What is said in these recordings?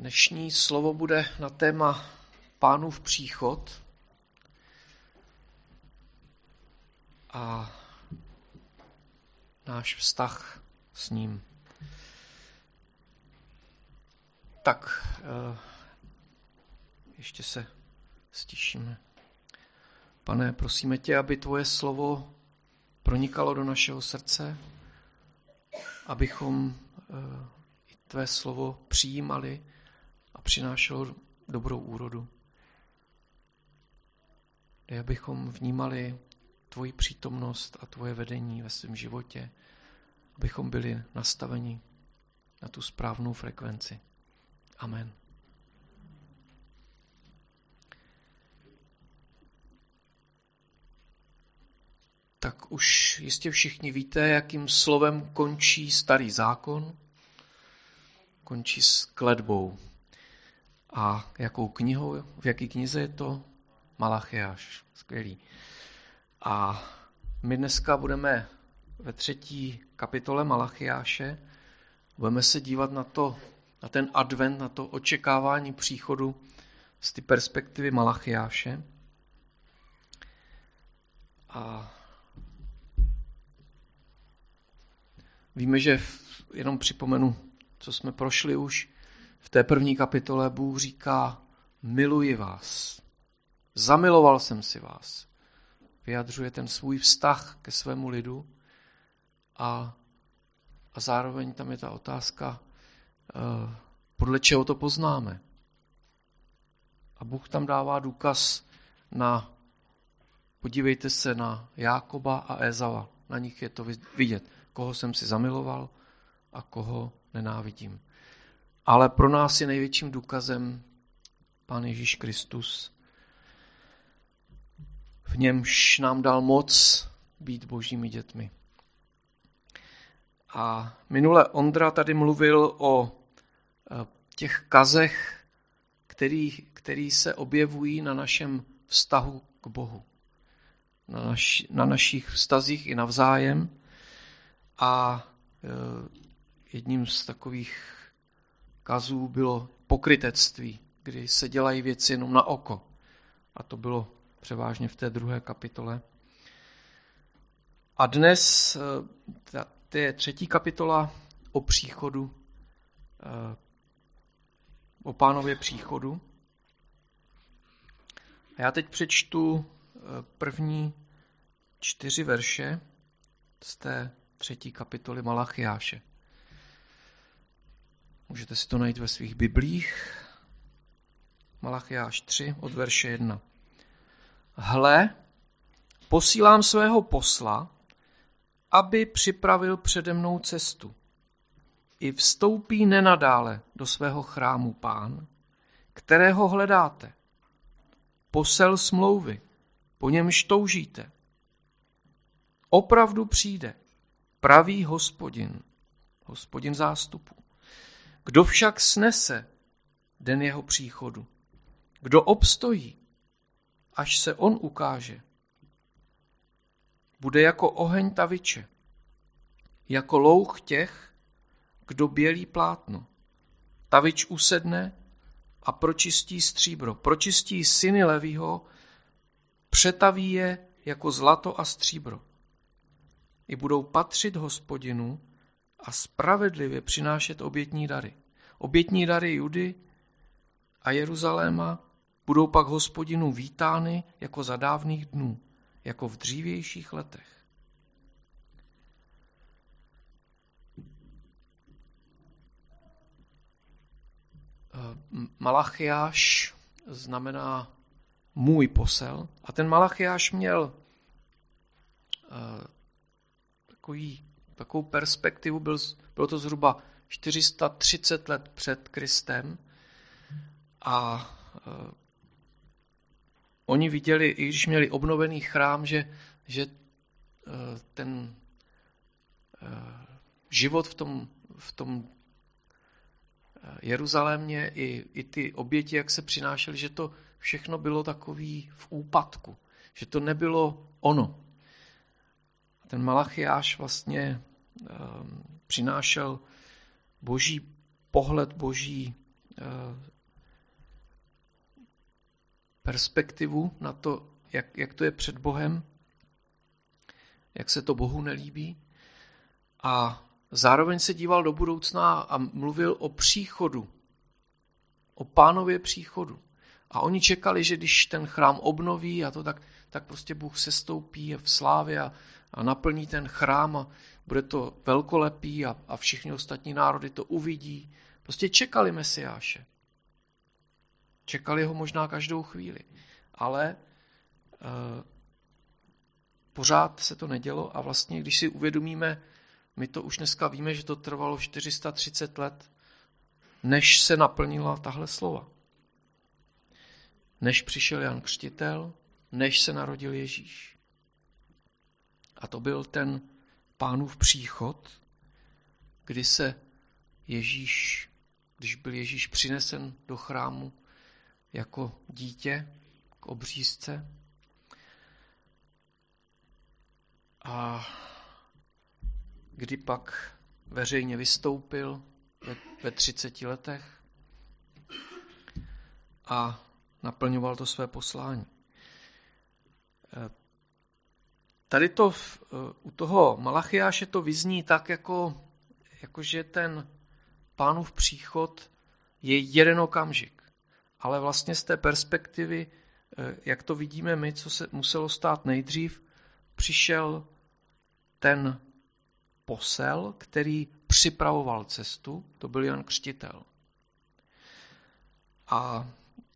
Dnešní slovo bude na téma Pánův příchod a náš vztah s ním. Tak, ještě se stišíme. Pane, prosíme tě, aby tvoje slovo pronikalo do našeho srdce, abychom i tvé slovo přijímali a přinášelo dobrou úrodu. Dej, abychom vnímali tvoji přítomnost a tvoje vedení ve svém životě, abychom byli nastaveni na tu správnou frekvenci. Amen. Tak už jistě všichni víte, jakým slovem končí Starý zákon. Končí s kletbou. A jakou knihou, v jaké knize je to? Malachiáš. Skvělý. A my dneska budeme ve 3. kapitole Malachiáše. Budeme se dívat na ten advent, na to očekávání příchodu z té perspektivy Malachiáše. A víme, že jenom připomenu, co jsme prošli už, v té 1. kapitole Bůh říká, miluji vás, zamiloval jsem si vás. Vyjadřuje ten svůj vztah ke svému lidu a zároveň tam je ta otázka, podle čeho to poznáme. A Bůh tam dává důkaz podívejte se na Jákoba a Ezava, na nich je to vidět, koho jsem si zamiloval a koho nenávidím. Ale pro nás je největším důkazem Pán Ježíš Kristus. V němž nám dal moc být božími dětmi. A minule Ondra tady mluvil o těch kazech, který se objevují na našem vztahu k Bohu. Na našich vztazích i navzájem. A jedním z takových kazů bylo pokrytectví, kdy se dělají věci jenom na oko. A to bylo převážně v té 2. kapitole. A dnes to je 3. kapitola o příchodu, o Pánově příchodu. A já teď přečtu první 4 verše z té 3. kapitoly Malachiáše. Můžete si to najít ve svých biblích. Malachiáš 3 od verše 1. Hle, posílám svého posla, aby připravil přede mnou cestu. I vstoupí nenadále do svého chrámu Pán, kterého hledáte. Posel smlouvy, po němž toužíte. Opravdu přijde, pravý Hospodin, Hospodin zástupu. Kdo však snese den jeho příchodu? Kdo obstojí, až se on ukáže? Bude jako oheň taviče, jako louch těch, kdo bělí plátno. Tavič usedne a pročistí stříbro, pročistí syny Levýho, přetaví je jako zlato a stříbro. I budou patřit Hospodinu a spravedlivě přinášet obětní dary. Obětní dary Judy a Jeruzaléma budou pak Hospodinu vítány jako za dávných dnů, jako v dřívějších letech. Malachiáš znamená můj posel a ten Malachiáš měl takovou perspektivu, bylo to zhruba 430 let před Kristem a oni viděli, i když měli obnovený chrám, že ten život v tom Jeruzalémě i ty oběti, jak se přinášely, že to všechno bylo takový v úpadku, že to nebylo ono. Ten Malachiáš vlastně přinášel boží pohled, boží perspektivu na to, jak to je před Bohem, jak se to Bohu nelíbí. A zároveň se díval do budoucna a mluvil o příchodu, o Pánově příchodu. A oni čekali, že když ten chrám obnoví a to tak prostě Bůh sestoupí v slávě a naplní ten chrám a bude to velkolepý a všichni ostatní národy to uvidí. Prostě čekali Mesiáše. Čekali ho možná každou chvíli. Ale pořád se to nedělo a vlastně, když si uvědomíme, my to už dneska víme, že to trvalo 430 let, než se naplnila tahle slova. Než přišel Jan Křtitel, než se narodil Ježíš. A to byl ten Pánův příchod, když byl Ježíš přinesen do chrámu jako dítě k obřízce. A kdy pak veřejně vystoupil ve 30 letech a naplňoval to své poslání. Tady to u toho Malachiáše to vyzní tak, jako že ten Pánův příchod je jeden okamžik. Ale vlastně z té perspektivy, jak to vidíme my, co se muselo stát nejdřív, přišel ten posel, který připravoval cestu, to byl Jan Křtitel. A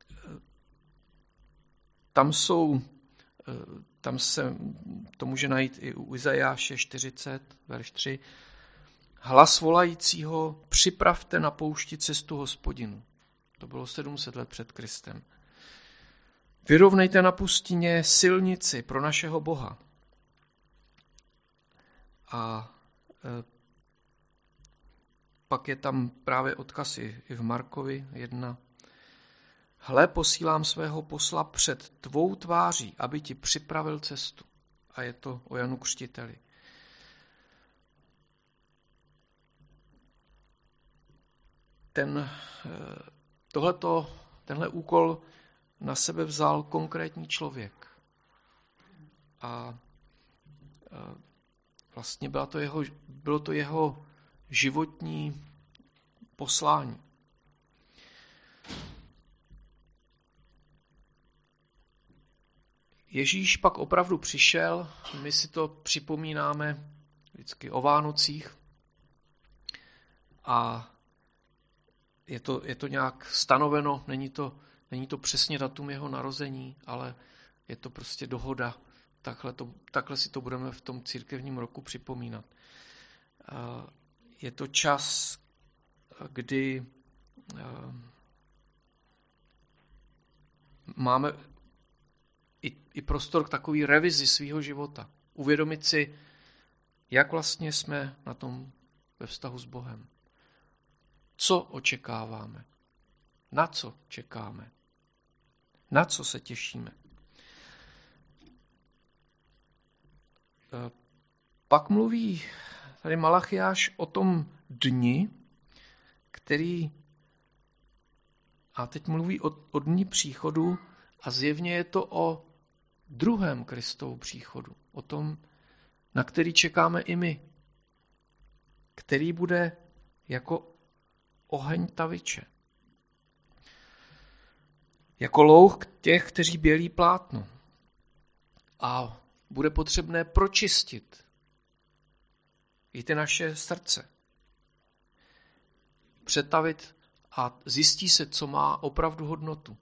tam se to může najít i u Izajáše 40, verš 3. Hlas volajícího, připravte na poušti cestu Hospodinu. To bylo 700 let před Kristem. Vyrovnejte na pustině silnici pro našeho Boha. A pak je tam právě odkaz i v Markovi 1. Hle, posílám svého posla před tvou tváří, aby ti připravil cestu. A je to o Janu Křtiteli. Tenhle úkol na sebe vzal konkrétní člověk. A vlastně bylo to jeho životní poslání. Ježíš pak opravdu přišel, my si to připomínáme vždycky o Vánocích a je to nějak stanoveno, není to přesně datum jeho narození, ale je to prostě dohoda. Takhle si to budeme v tom církevním roku připomínat. Je to čas, kdy máme i prostor k takové revizi svého života. Uvědomit si, jak vlastně jsme na tom ve vztahu s Bohem. Co očekáváme? Na co čekáme? Na co se těšíme? Pak mluví tady Malachiáš o tom dni, a teď mluví o dni příchodu a zjevně je to o druhém Kristovu příchodu, o tom, na který čekáme i my, který bude jako oheň taviče, jako louh těch, kteří bělí plátno a bude potřebné pročistit i ty naše srdce, přetavit a zjistí se, co má opravdu hodnotu.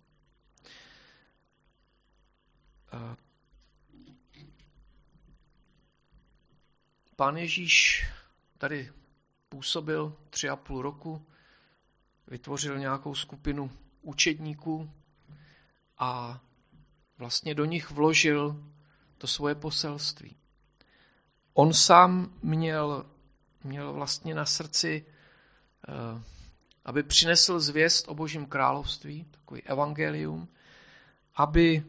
Pán Ježíš tady působil 3,5 roku, vytvořil nějakou skupinu učedníků a vlastně do nich vložil to svoje poselství. On sám měl vlastně na srdci, aby přinesl zvěst o Božím království, takový evangelium, aby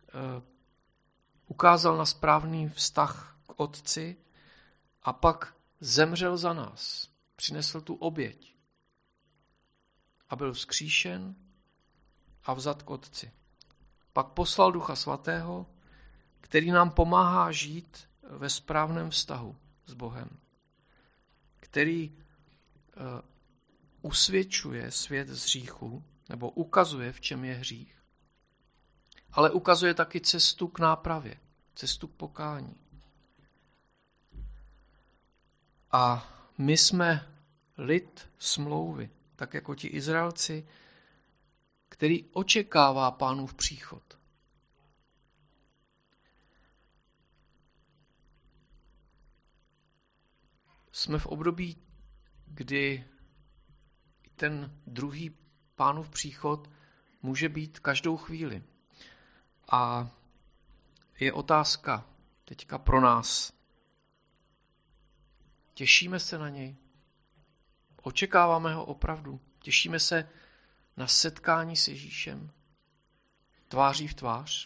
ukázal na správný vztah k Otci a pak zemřel za nás. Přinesl tu oběť. a byl vzkříšen a vzat k Otci. Pak poslal Ducha Svatého, který nám pomáhá žít ve správném vztahu s Bohem, který usvědčuje svět z hříchu, nebo ukazuje, v čem je hřích, ale ukazuje taky cestu k nápravě, cestu k pokání. A my jsme lid smlouvy, tak jako ti Izraelci, který očekává Pánův příchod. Jsme v období, kdy ten druhý Pánův příchod může být každou chvíli. A je otázka teďka pro nás. Těšíme se na něj? Očekáváme ho opravdu? Těšíme se na setkání s Ježíšem? Tváří v tvář?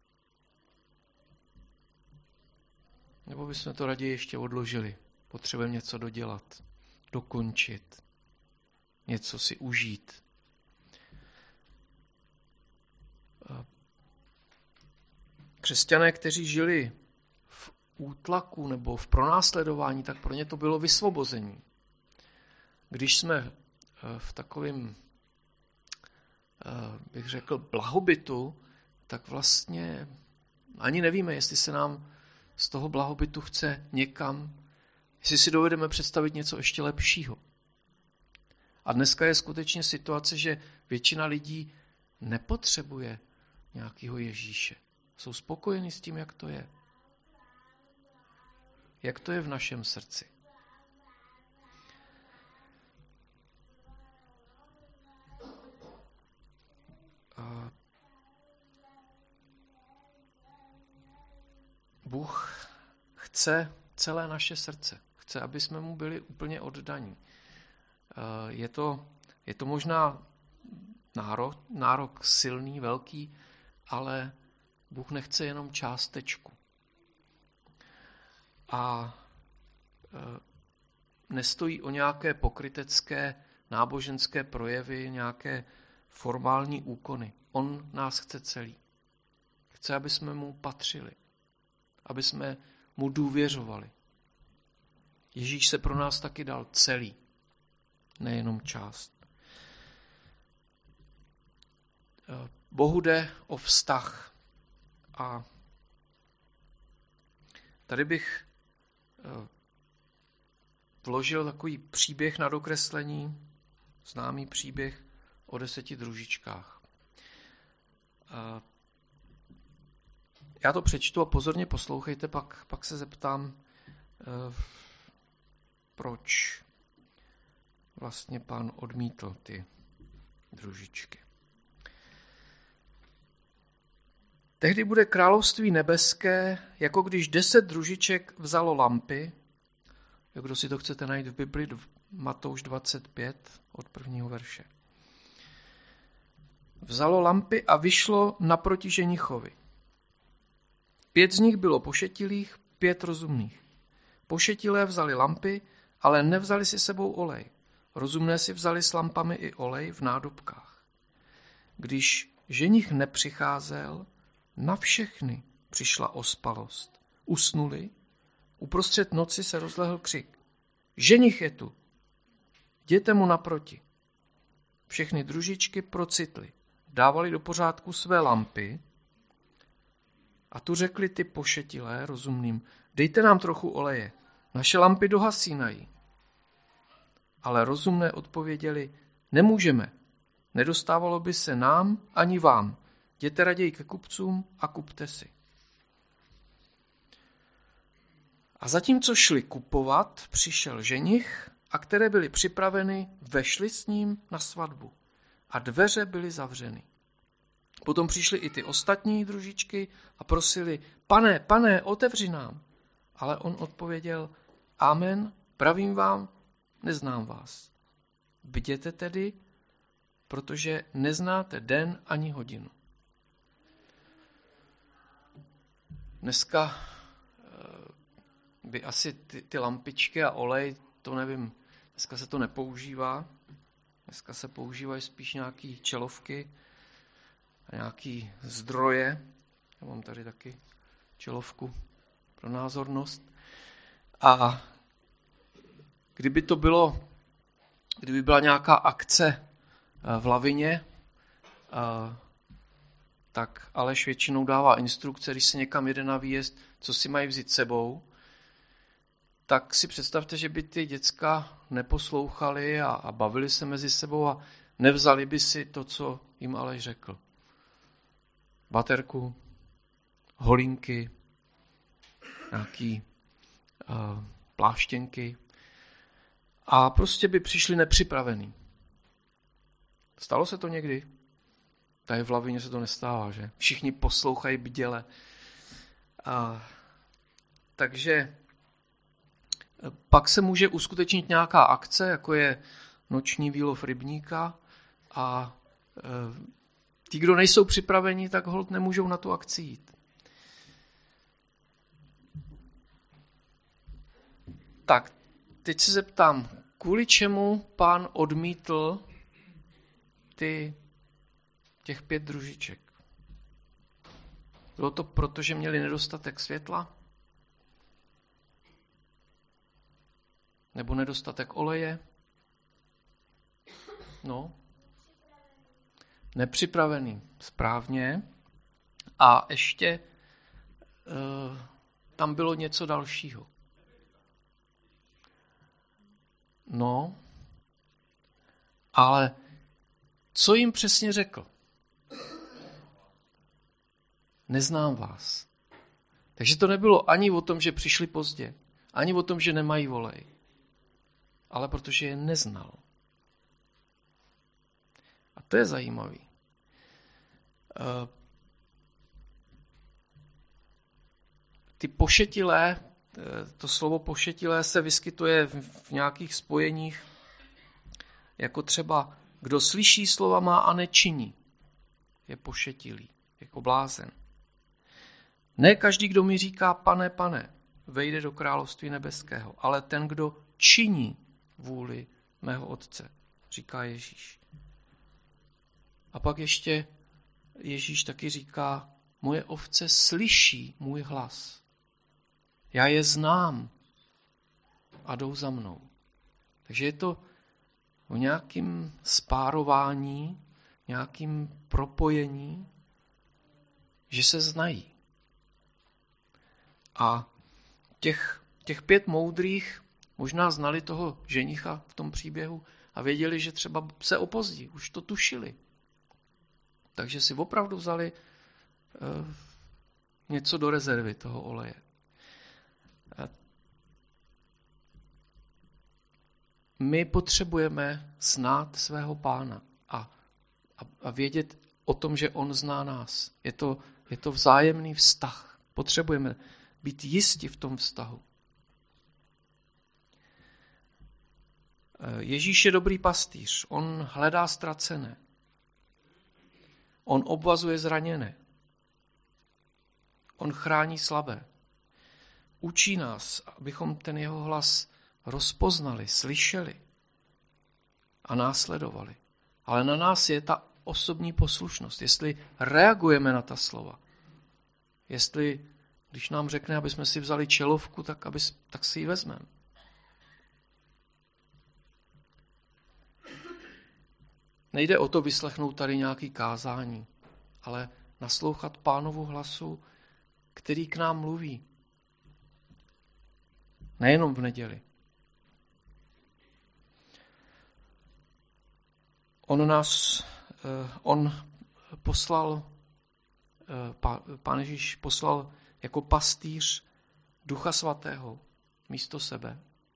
Nebo bychom to raději ještě odložili? Potřebujeme něco dodělat, dokončit, něco si užít. Křesťané, kteří žili v útlaku nebo v pronásledování, tak pro ně to bylo vysvobození. Když jsme v takovém, bych řekl, blahobytu, tak vlastně ani nevíme, jestli se nám z toho blahobytu chce někam, jestli si dovedeme představit něco ještě lepšího. A dneska je skutečně situace, že většina lidí nepotřebuje nějakého Ježíše. Jsou spokojeni s tím, jak to je. Jak to je v našem srdci. A Bůh chce celé naše srdce. Chce, aby jsme mu byli úplně oddaní. Je to možná nárok silný, velký, ale Bůh nechce jenom částečku. A nestojí o nějaké pokrytecké náboženské projevy, nějaké formální úkony. On nás chce celý. Chce, aby jsme mu patřili. Aby jsme mu důvěřovali. Ježíš se pro nás taky dal celý, nejenom část. Bohu jde o vztah. A tady bych vložil takový příběh na dokreslení, známý příběh o 10 družičkách. Já to přečtu a pozorně poslouchejte, pak se zeptám, proč vlastně Pán odmítl ty družičky. Tehdy bude království nebeské, jako když 10 družiček vzalo lampy. Kdo si to chcete najít v Bibli, Matouš 25 od 1. verše. Vzalo lampy a vyšlo naproti ženichovi. 5 z nich bylo pošetilých, 5 rozumných. Pošetilé vzali lampy, ale nevzali si sebou olej. Rozumné si vzali s lampami i olej v nádobkách. Když ženich nepřicházel, na všechny přišla ospalost. Usnuli, uprostřed noci se rozlehl křik. Ženich je tu, jděte mu naproti. Všechny družičky procitly, dávali do pořádku své lampy a tu řekli ty pošetilé rozumným, dejte nám trochu oleje, naše lampy dohasínají. Ale rozumné odpověděli, nemůžeme, nedostávalo by se nám ani vám, jděte raději ke kupcům a kupte si. A zatímco šli kupovat, přišel ženich a které byly připraveny, vešli s ním na svatbu a dveře byly zavřeny. Potom přišly i ty ostatní družičky a prosili, pane, otevři nám. Ale on odpověděl, amen, pravím vám, neznám vás. Bděte tedy, protože neznáte den ani hodinu. Dneska by asi ty lampičky a olej, to nevím, dneska se to nepoužívá. Dneska se používají spíš nějaký čelovky a nějaký zdroje. Já mám tady taky čelovku pro názornost. A kdyby byla nějaká akce v lavině, tak Aleš většinou dává instrukce, když se někam jede na výjezd, co si mají vzít sebou, tak si představte, že by ty děcka neposlouchali a bavili se mezi sebou a nevzali by si to, co jim Aleš řekl. Baterku, holínky, nějaký pláštěnky a prostě by přišli nepřipravený. Stalo se to někdy? Tady v lavině se to nestává, že? Všichni poslouchají bděle. Takže pak se může uskutečnit nějaká akce, jako je noční výlov rybníka a ti, kdo nejsou připraveni, tak holt nemůžou na tu akci jít. Tak, teď se zeptám, kvůli čemu Pán odmítl těch 5 družiček? Bylo to proto, že měli nedostatek světla? Nebo nedostatek oleje? No. Nepřipravený. Správně. A ještě tam bylo něco dalšího. No. Ale co jim přesně řekl? Neznám vás. Takže to nebylo ani o tom, že přišli pozdě, ani o tom, že nemají olej, ale protože je neznal. A to je zajímavý. Ty pošetilé, to slovo pošetilé se vyskytuje v nějakých spojeních, jako třeba kdo slyší slova má a nečiní, je pošetilý, jako blázen. Ne každý, kdo mi říká pane, pane, vejde do království nebeského, ale ten, kdo činí vůli mého Otce, říká Ježíš. A pak ještě Ježíš taky říká, moje ovce slyší můj hlas. Já je znám a jdou za mnou. Takže je to o nějakém spárování, nějakým propojení, že se znají. A těch 5 moudrých možná znali toho ženicha v tom příběhu a věděli, že třeba se opozdí, už to tušili. Takže si opravdu vzali něco do rezervy toho oleje. My potřebujeme znát svého Pána a vědět o tom, že on zná nás. Je to vzájemný vztah. Potřebujeme být jisti v tom vztahu. Ježíš je dobrý pastýř. On hledá ztracené. On obvazuje zraněné. On chrání slabé. Učí nás, abychom ten jeho hlas rozpoznali, slyšeli a následovali. Ale na nás je ta osobní poslušnost, jestli reagujeme na ta slova. Jestli, když nám řekne, aby jsme si vzali čelovku, tak si ji vezmeme. Nejde o to vyslechnout tady nějaký kázání, ale naslouchat Pánovu hlasu, který k nám mluví. Nejenom Neděli. Pán Ježíš poslal jako pastýř Ducha Svatého místo sebe,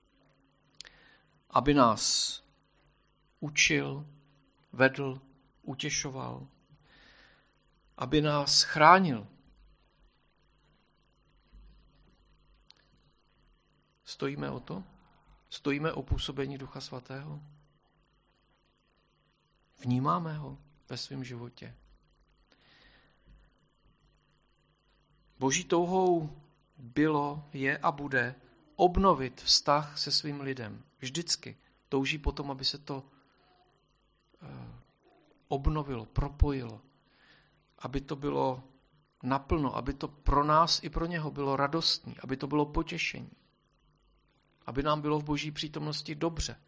aby nás učil, vedl, utěšoval, aby nás chránil. Stojíme o to? Stojíme o působení Ducha Svatého? Vnímáme ho ve svém životě? Boží touhou bylo, je a bude obnovit vztah se svým lidem. Vždycky touží potom, aby se to obnovilo, propojilo, aby to bylo naplno, aby to pro nás i pro něho bylo radostný, aby to bylo potěšení, aby nám bylo v Boží přítomnosti dobře.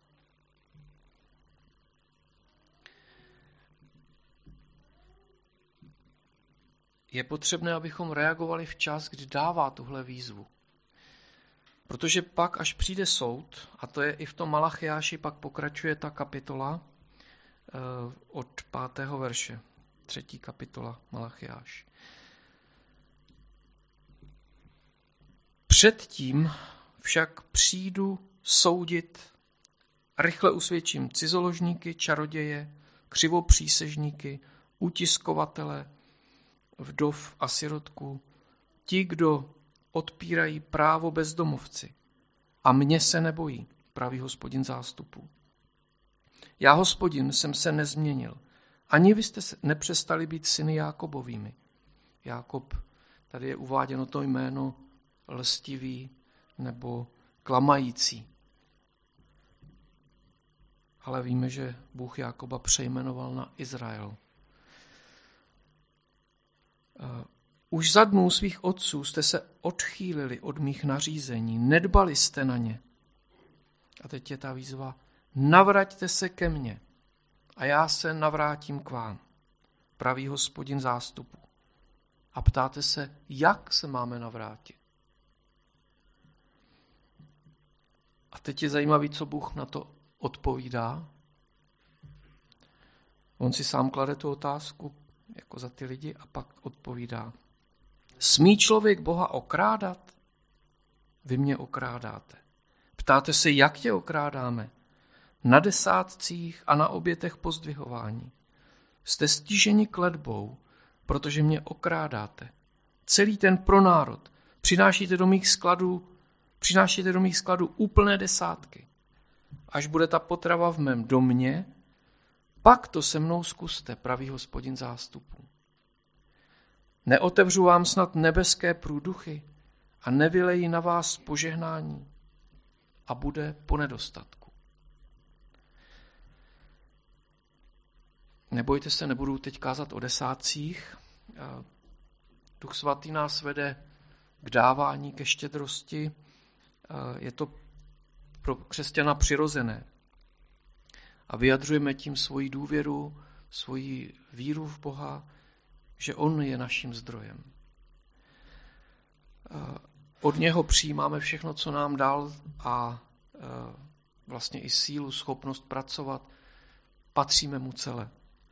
Je potřebné, abychom reagovali včas, kdy dává tuhle výzvu. Protože pak, až přijde soud, a to je i v tom Malachiáši, pak pokračuje ta kapitola od 5. verše, 3. kapitola Malachiáš. Předtím však přijdu soudit, rychle usvědčím cizoložníky, čaroděje, křivopřísežníky, utiskovatele, vdov a sirotku, ti, kdo odpírají právo bezdomovci a mě se nebojí, praví Hospodin zástupů. Já, Hospodin, jsem se nezměnil, ani vy jste nepřestali být syny Jákobovými. Jákob, tady je uváděno to jméno lstivý nebo klamající. Ale víme, že Bůh Jákoba přejmenoval na Izrael. Už za dnů svých otců jste se odchýlili od mých nařízení, nedbali jste na ně. A teď je ta výzva, navraťte se ke mně a já se navrátím k vám, praví Hospodin zástupu. A ptáte se, jak se máme navrátit. A teď je zajímavý, co Bůh na to odpovídá. On si sám klade tu otázku, jako za ty lidi, a pak odpovídá. Smí člověk Boha okrádat? Vy mě okrádáte. Ptáte se, jak tě okrádáme? Na desátcích a na obětech pozdvihování. Jste stiženi kletbou, protože mě okrádáte. Celý ten pronárod. Přinášíte do mých skladů úplné desátky. Až bude ta potrava v mém domě, pak to se mnou zkuste, praví Hospodin zástupů. Neotevřu vám snad nebeské průduchy a nevylejí na vás požehnání a bude po nedostatku. Nebojte se, nebudu teď kázat o desátcích. Duch svatý nás vede k dávání, ke štědrosti. Je to pro křesťana přirozené. A vyjadřujeme tím svoji důvěru, svoji víru v Boha, že on je naším zdrojem. Od něho přijímáme všechno, co nám dal, a vlastně i sílu, schopnost pracovat. Patříme mu celé.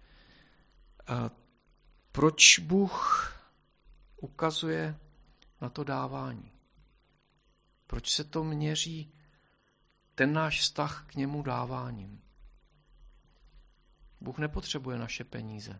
Proč Bůh ukazuje na to dávání? Proč se to měří ten náš vztah k němu dáváním? Bůh nepotřebuje naše peníze.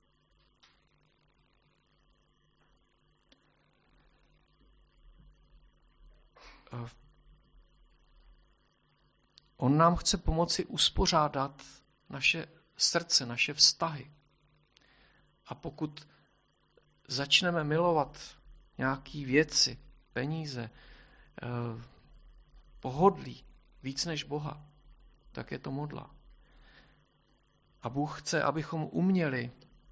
On nám chce pomoci uspořádat naše srdce, naše vztahy. A pokud začneme milovat nějaké věci, peníze, pohodlí víc než Boha, tak je to modla. A Bůh chce, abychom uměli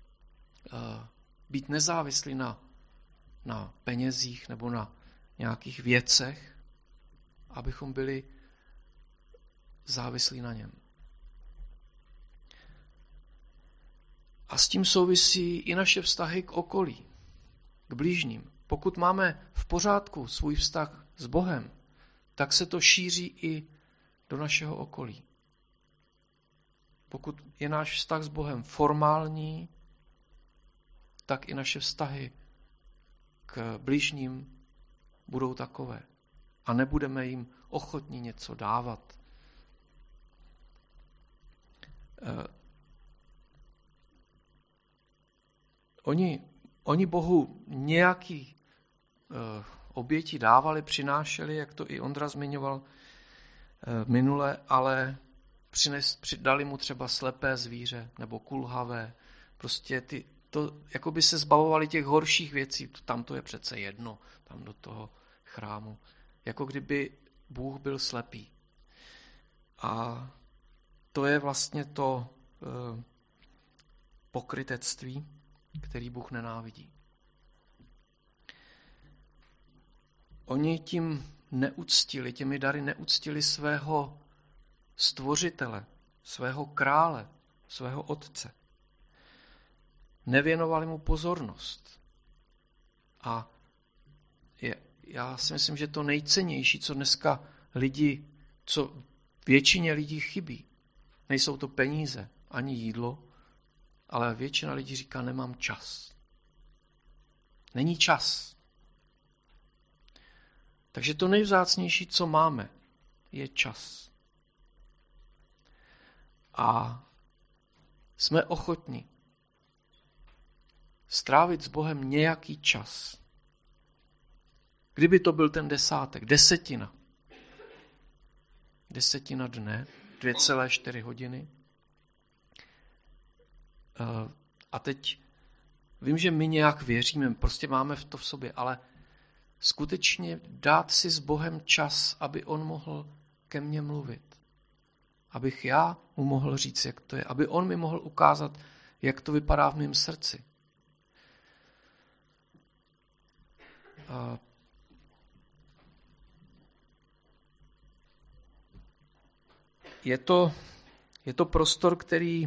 být nezávislí na penězích nebo na nějakých věcech, abychom byli závislí na něm. A s tím souvisí i naše vztahy k okolí, k blížním. Pokud máme v pořádku svůj vztah s Bohem, tak se to šíří i do našeho okolí. Pokud je náš vztah s Bohem formální, tak i naše vztahy k bližním budou takové. A nebudeme jim ochotní něco dávat. Oni Bohu nějaký oběti dávali, přinášeli, jak to i Ondra zmiňoval minule, ale dali mu třeba slepé zvíře nebo kulhavé. Prostě jako by se zbavovali těch horších věcí. Tam to je přece jedno, tam do toho chrámu. Jako kdyby Bůh byl slepý. A to je vlastně pokrytectví, který Bůh nenávidí. Oni těmi dary neuctili svého stvořitele, svého krále, svého otce. Nevěnovali mu pozornost. A já si myslím, že to nejcennější, co dneska co většině lidí chybí, nejsou to peníze, ani jídlo, ale většina lidí říká, nemám čas. Není čas. Takže to nejvzácnější, co máme, je čas. A jsme ochotni strávit s Bohem nějaký čas. Kdyby to byl ten 10, desetina dne, 2,4 hodiny. A teď vím, že my nějak věříme, prostě máme to v sobě, ale skutečně dát si s Bohem čas, aby on mohl ke mně mluvit. Abych já mu mohl říct, jak to je. Aby on mi mohl ukázat, jak to vypadá v mém srdci. Je to prostor, který,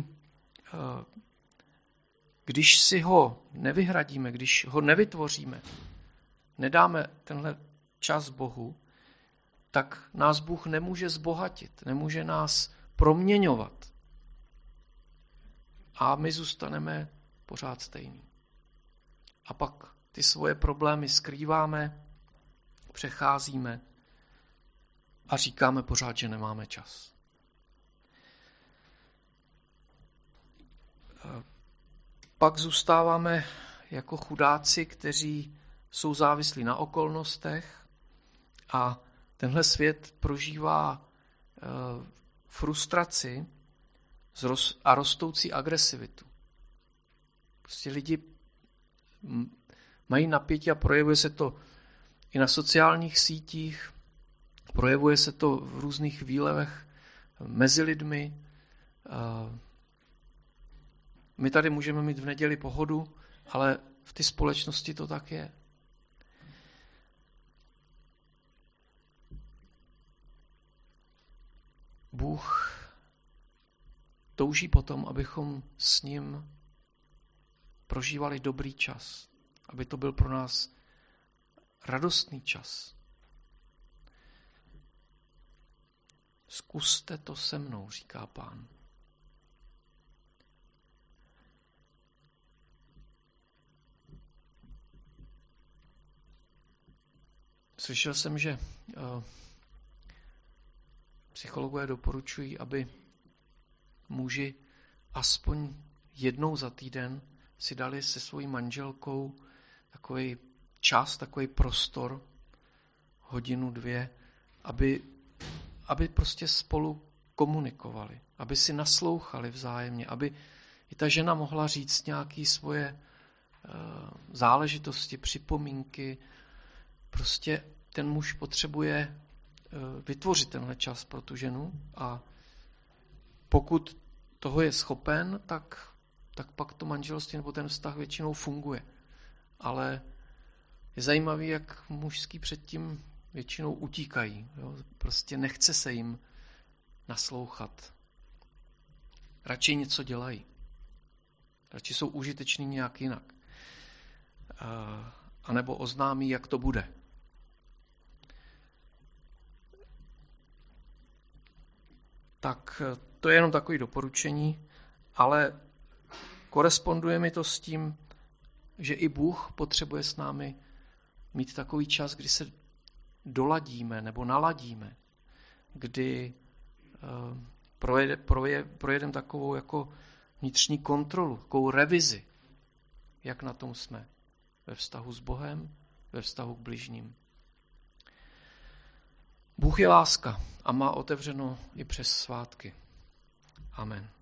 když si ho nevyhradíme, když ho nevytvoříme, nedáme tenhle čas Bohu, tak nás Bůh nemůže zbohatit, nemůže nás proměňovat. A my zůstaneme pořád stejný. A pak ty svoje problémy skrýváme, přecházíme a říkáme pořád, že nemáme čas. Pak zůstáváme jako chudáci, kteří jsou závislí na okolnostech a tenhle svět prožívá frustraci a rostoucí agresivitu. Prostě lidi mají napětí a projevuje se to i na sociálních sítích, projevuje se to v různých výlevech mezi lidmi. My tady můžeme mít v neděli pohodu, ale v té společnosti to tak je. Bůh touží potom, abychom s ním prožívali dobrý čas, aby to byl pro nás radostný čas. Zkuste to se mnou, říká Pán. Slyšel jsem, že psychologové doporučují, aby muži aspoň jednou za týden si dali se svojí manželkou takový čas, takový prostor, hodinu, 2, aby prostě spolu komunikovali, aby si naslouchali vzájemně, aby i ta žena mohla říct nějaké svoje záležitosti, připomínky. Prostě ten muž potřebuje vytvořit tenhle čas pro tu ženu a pokud toho je schopen, tak pak to manželství nebo ten vztah většinou funguje. Ale je zajímavý, jak mužský předtím většinou utíkají. Jo? Prostě nechce se jim naslouchat. Radši něco dělají. Radši jsou užiteční nějak jinak. A nebo oznámí, jak to bude. Tak to je jenom takové doporučení, ale koresponduje mi to s tím, že i Bůh potřebuje s námi mít takový čas, kdy se doladíme nebo naladíme, kdy projedeme takovou jako vnitřní kontrolu, takovou revizi, jak na tom jsme ve vztahu s Bohem, ve vztahu k bližním. Bůh je láska a má otevřeno i přes svátky. Amen.